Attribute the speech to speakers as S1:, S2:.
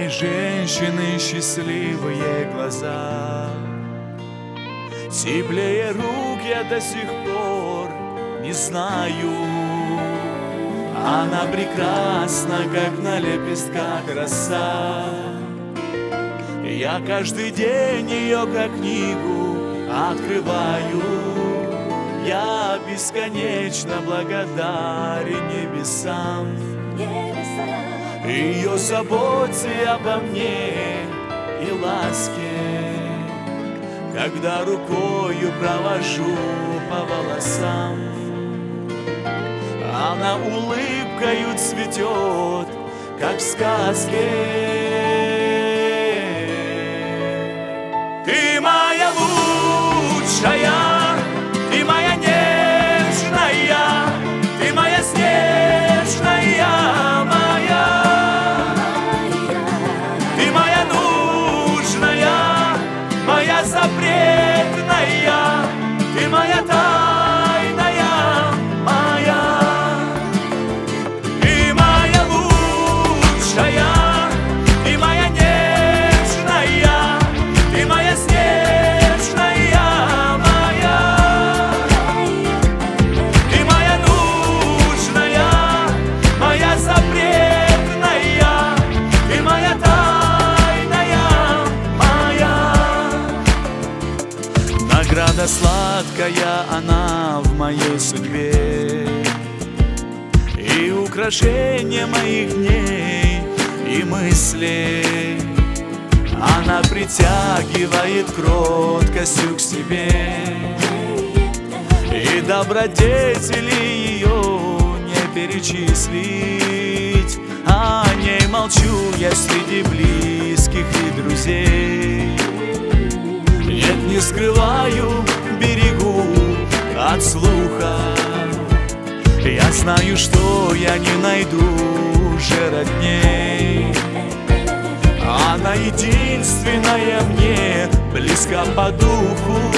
S1: этой женщины счастливые глаза. Теплее рук я до сих пор не знаю. Она прекрасна, как на лепестках роса. Я каждый день ее как книгу открываю. Я бесконечно благодарен небесам, ее заботе обо мне и ласке, когда рукою провожу по волосам. Она улыбкою цветет, как в сказке. Ты моя лучшая, ты моя нежная, ты моя снежная, моя. Ты моя нужная, моя запретная, ты моя тайная, моя. Ты моя лучшая, ты моя нежная, ты моя снежная, моя. Ты моя нужная, моя запретная, ты моя тайная, моя. Награда сладкая она в моей судьбе, и украшение моих дней и мыслей. Она притягивает кроткостью к себе, и добродетели ее не перечислить. О ней молчу я среди близких и друзей. Нет, не скрываю, берегу от слуха. Я знаю, что я не найду уже родней. Она единственная мне близка по духу.